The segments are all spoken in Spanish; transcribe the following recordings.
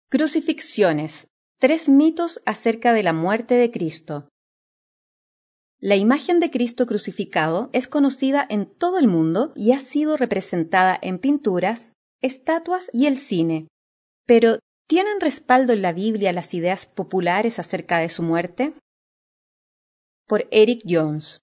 Crucifixiones. 3 mitos acerca de la muerte de Cristo. La imagen de Cristo crucificado es conocida en todo el mundo y ha sido representada en pinturas, estatuas y el cine. Pero, ¿tienen respaldo en la Biblia las ideas populares acerca de su muerte? Por Eric Jones.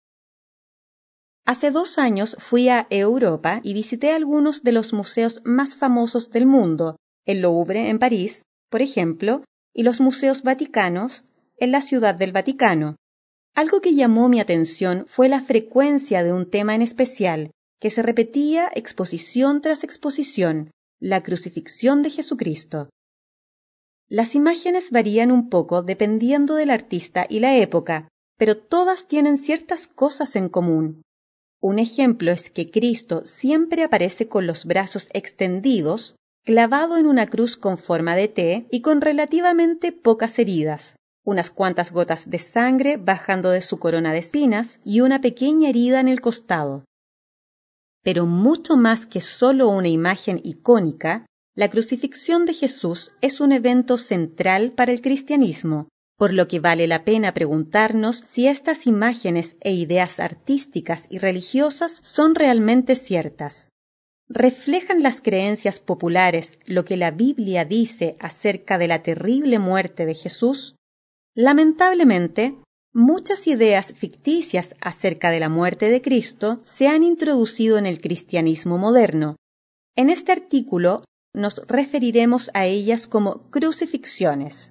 Hace 2 años fui a Europa y visité algunos de los museos más famosos del mundo, el Louvre en París, por ejemplo, y los museos vaticanos en la Ciudad del Vaticano. Algo que llamó mi atención fue la frecuencia de un tema en especial, que se repetía exposición tras exposición, la crucifixión de Jesucristo. Las imágenes varían un poco dependiendo del artista y la época, pero todas tienen ciertas cosas en común. Un ejemplo es que Cristo siempre aparece con los brazos extendidos, clavado en una cruz con forma de T y con relativamente pocas heridas, unas cuantas gotas de sangre bajando de su corona de espinas y una pequeña herida en el costado. Pero mucho más que solo una imagen icónica, la crucifixión de Jesús es un evento central para el cristianismo, por lo que vale la pena preguntarnos si estas imágenes e ideas artísticas y religiosas son realmente ciertas. ¿Reflejan las creencias populares lo que la Biblia dice acerca de la terrible muerte de Jesús? Lamentablemente, muchas ideas ficticias acerca de la muerte de Cristo se han introducido en el cristianismo moderno. En este artículo nos referiremos a ellas como crucifixiones.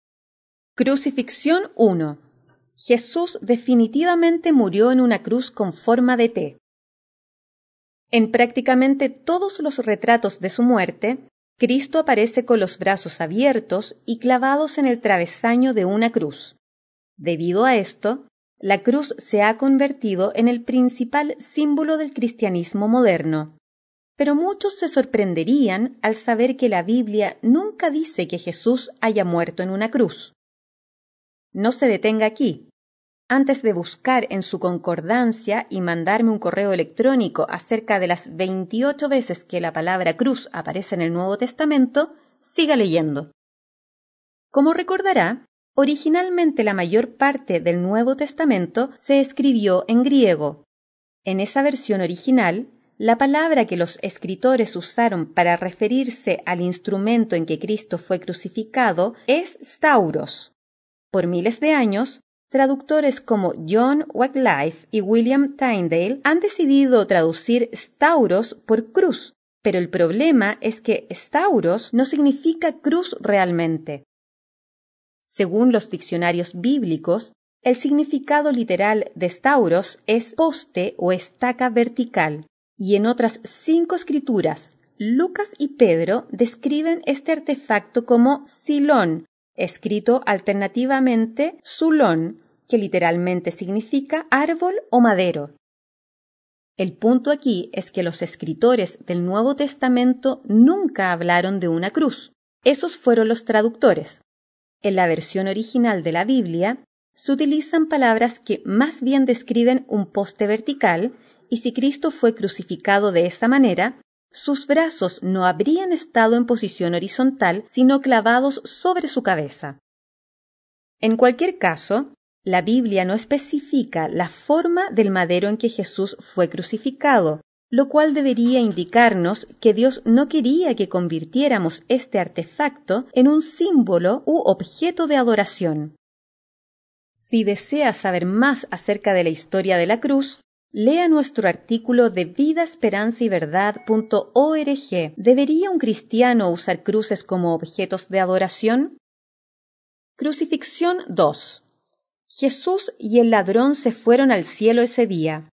Crucifixión 1. Jesús definitivamente murió en una cruz con forma de T. En prácticamente todos los retratos de su muerte, Cristo aparece con los brazos abiertos y clavados en el travesaño de una cruz. Debido a esto, la cruz se ha convertido en el principal símbolo del cristianismo moderno. Pero muchos se sorprenderían al saber que la Biblia nunca dice que Jesús haya muerto en una cruz. No se detenga aquí. Antes de buscar en su concordancia y mandarme un correo electrónico acerca de las 28 veces que la palabra cruz aparece en el Nuevo Testamento, siga leyendo. Como recordará, originalmente la mayor parte del Nuevo Testamento se escribió en griego. En esa versión original, la palabra que los escritores usaron para referirse al instrumento en que Cristo fue crucificado es stauros. Por miles de años, traductores como John Wycliffe y William Tyndale han decidido traducir stauros por cruz, pero el problema es que stauros no significa cruz realmente. Según los diccionarios bíblicos, el significado literal de stauros es poste o estaca vertical, y en otras 5 escrituras, Lucas y Pedro describen este artefacto como silón, escrito alternativamente sulón, que literalmente significa árbol o madero. El punto aquí es que los escritores del Nuevo Testamento nunca hablaron de una cruz. Esos fueron los traductores. En la versión original de la Biblia, se utilizan palabras que más bien describen un poste vertical, y si Cristo fue crucificado de esa manera, sus brazos no habrían estado en posición horizontal, sino clavados sobre su cabeza. En cualquier caso, la Biblia no especifica la forma del madero en que Jesús fue crucificado, lo cual debería indicarnos que Dios no quería que convirtiéramos este artefacto en un símbolo u objeto de adoración. Si desea saber más acerca de la historia de la cruz, lea nuestro artículo de vidaesperanzayverdad.org. ¿Debería un cristiano usar cruces como objetos de adoración? Crucifixión 2. Jesús y el ladrón se fueron al cielo ese día.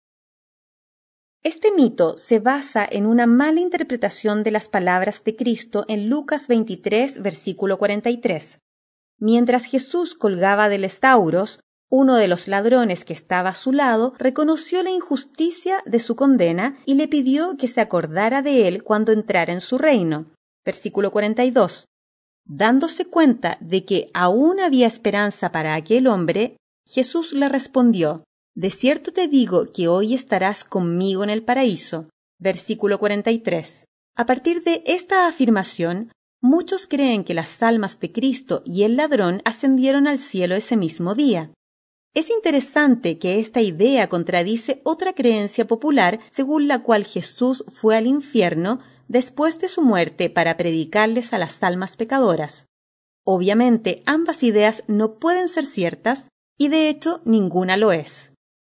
Este mito se basa en una mala interpretación de las palabras de Cristo en Lucas 23, versículo 43. Mientras Jesús colgaba del stauros, uno de los ladrones que estaba a su lado reconoció la injusticia de su condena y le pidió que se acordara de él cuando entrara en su reino. Versículo 42. Dándose cuenta de que aún había esperanza para aquel hombre, Jesús le respondió: «De cierto te digo que hoy estarás conmigo en el paraíso». Versículo 43. A partir de esta afirmación, muchos creen que las almas de Cristo y el ladrón ascendieron al cielo ese mismo día. Es interesante que esta idea contradice otra creencia popular según la cual Jesús fue al infierno después de su muerte para predicarles a las almas pecadoras. Obviamente, ambas ideas no pueden ser ciertas y de hecho ninguna lo es.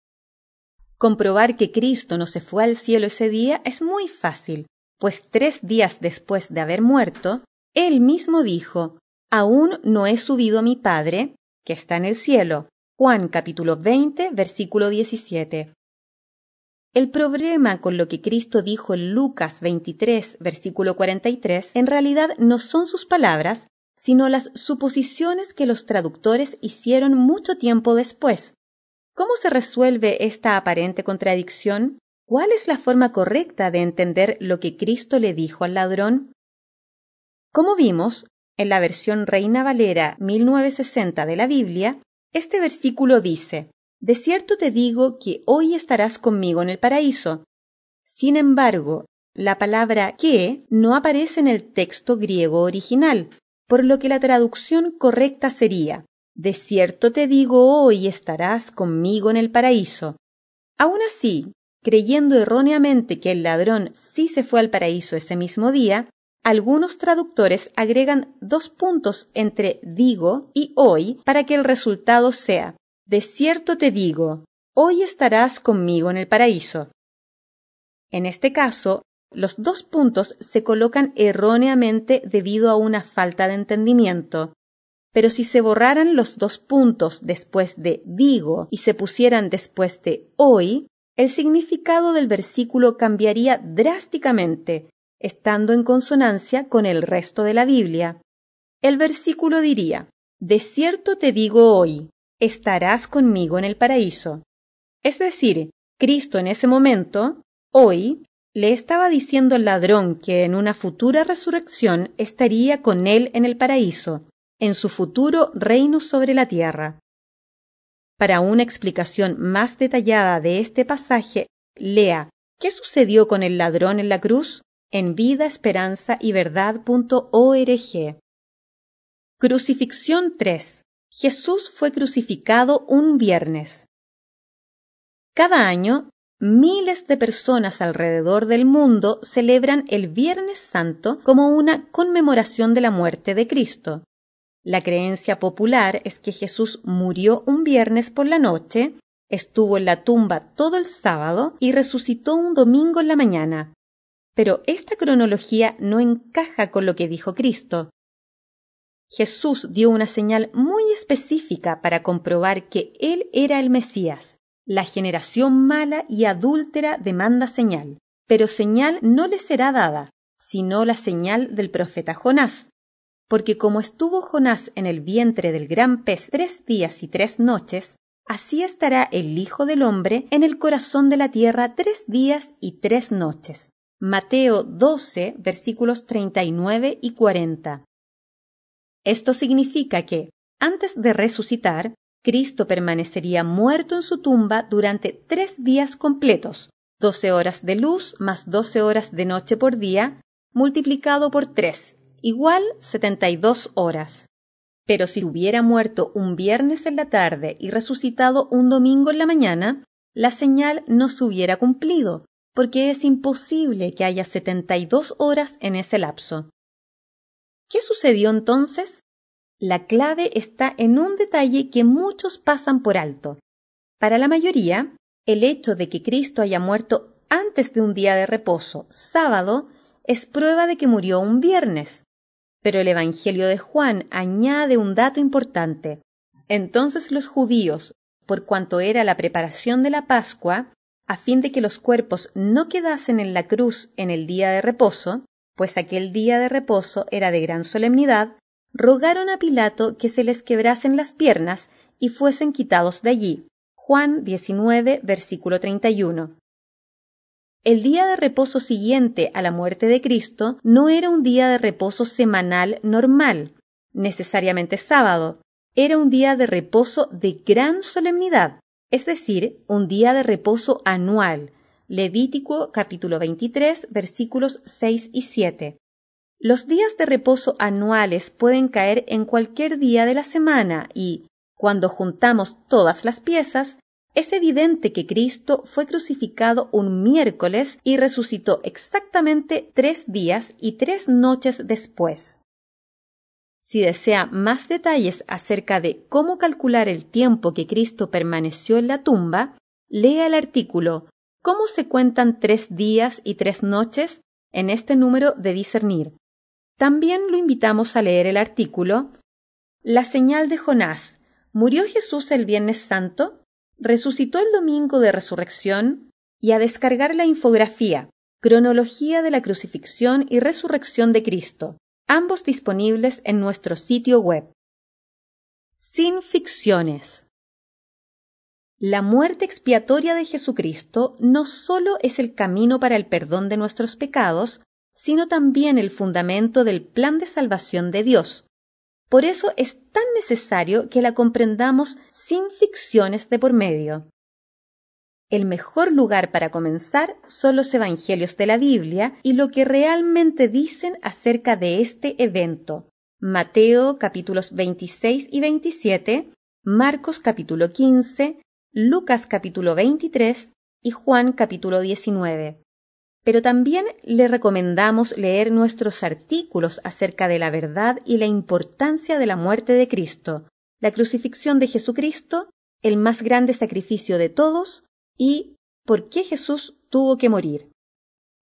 Comprobar que Cristo no se fue al cielo ese día es muy fácil, pues 3 días después de haber muerto, Él mismo dijo: «Aún no he subido a mi Padre, que está en el cielo». Juan capítulo 20, versículo 17. El problema con lo que Cristo dijo en Lucas 23, versículo 43, en realidad no son sus palabras, sino las suposiciones que los traductores hicieron mucho tiempo después. ¿Cómo se resuelve esta aparente contradicción? ¿Cuál es la forma correcta de entender lo que Cristo le dijo al ladrón? Como vimos, en la versión Reina Valera 1960 de la Biblia, este versículo dice: «De cierto te digo que hoy estarás conmigo en el paraíso». Sin embargo, la palabra «que» no aparece en el texto griego original, por lo que la traducción correcta sería: «De cierto te digo hoy estarás conmigo en el paraíso». Aún así, creyendo erróneamente que el ladrón sí se fue al paraíso ese mismo día, algunos traductores agregan 2 puntos entre digo y hoy para que el resultado sea: «De cierto te digo, hoy estarás conmigo en el paraíso». En este caso, los 2 puntos se colocan erróneamente debido a una falta de entendimiento. Pero si se borraran los 2 puntos después de digo y se pusieran después de hoy, el significado del versículo cambiaría drásticamente, estando en consonancia con el resto de la Biblia. El versículo diría: «De cierto te digo hoy, estarás conmigo en el paraíso». Es decir, Cristo en ese momento, hoy, le estaba diciendo al ladrón que en una futura resurrección estaría con él en el paraíso, en su futuro reino sobre la tierra. Para una explicación más detallada de este pasaje, lea ¿Qué sucedió con el ladrón en la cruz? En vidaesperanzayverdad.org. Crucifixión 3. Jesús fue crucificado un viernes. Cada año, miles de personas alrededor del mundo celebran el Viernes Santo como una conmemoración de la muerte de Cristo. La creencia popular es que Jesús murió un viernes por la noche, estuvo en la tumba todo el sábado y resucitó un domingo en la mañana. Pero esta cronología no encaja con lo que dijo Cristo. Jesús dio una señal muy específica para comprobar que Él era el Mesías. La generación mala y adúltera demanda señal, pero señal no le será dada, sino la señal del profeta Jonás. Porque como estuvo Jonás en el vientre del gran pez 3 días y 3 noches, así estará el Hijo del Hombre en el corazón de la tierra 3 días y 3 noches. Mateo 12, versículos 39 y 40. Esto significa que, antes de resucitar, Cristo permanecería muerto en su tumba durante 3 días completos, 12 horas de luz más 12 horas de noche por día, multiplicado por 3, igual 72 horas. Pero si hubiera muerto un viernes en la tarde y resucitado un domingo en la mañana, la señal no se hubiera cumplido, porque es imposible que haya 72 horas en ese lapso. ¿Qué sucedió entonces? La clave está en un detalle que muchos pasan por alto. Para la mayoría, el hecho de que Cristo haya muerto antes de un día de reposo, sábado, es prueba de que murió un viernes. Pero el Evangelio de Juan añade un dato importante. Entonces los judíos, por cuanto era la preparación de la Pascua, a fin de que los cuerpos no quedasen en la cruz en el día de reposo, pues aquel día de reposo era de gran solemnidad, rogaron a Pilato que se les quebrasen las piernas y fuesen quitados de allí. Juan 19, versículo 31. El día de reposo siguiente a la muerte de Cristo no era un día de reposo semanal normal, necesariamente sábado, era un día de reposo de gran solemnidad, es decir, un día de reposo anual. Levítico capítulo 23, versículos 6 y 7. Los días de reposo anuales pueden caer en cualquier día de la semana y, cuando juntamos todas las piezas, es evidente que Cristo fue crucificado un miércoles y resucitó exactamente 3 días y 3 noches después. Si desea más detalles acerca de cómo calcular el tiempo que Cristo permaneció en la tumba, lea el artículo ¿Cómo se cuentan 3 días y 3 noches? En este número de Discernir. También lo invitamos a leer el artículo La señal de Jonás. ¿Murió Jesús el Viernes Santo? ¿Resucitó el domingo de resurrección? Y a descargar la infografía Cronología de la crucifixión y resurrección de Cristo, ambos disponibles en nuestro sitio web. Sin ficciones. La muerte expiatoria de Jesucristo no solo es el camino para el perdón de nuestros pecados, sino también el fundamento del plan de salvación de Dios. Por eso es tan necesario que la comprendamos sin ficciones de por medio. El mejor lugar para comenzar son los evangelios de la Biblia y lo que realmente dicen acerca de este evento. Mateo capítulos 26 y 27, Marcos capítulo 15, Lucas capítulo 23 y Juan capítulo 19. Pero también le recomendamos leer nuestros artículos acerca de la verdad y la importancia de la muerte de Cristo, la crucifixión de Jesucristo, el más grande sacrificio de todos y por qué Jesús tuvo que morir.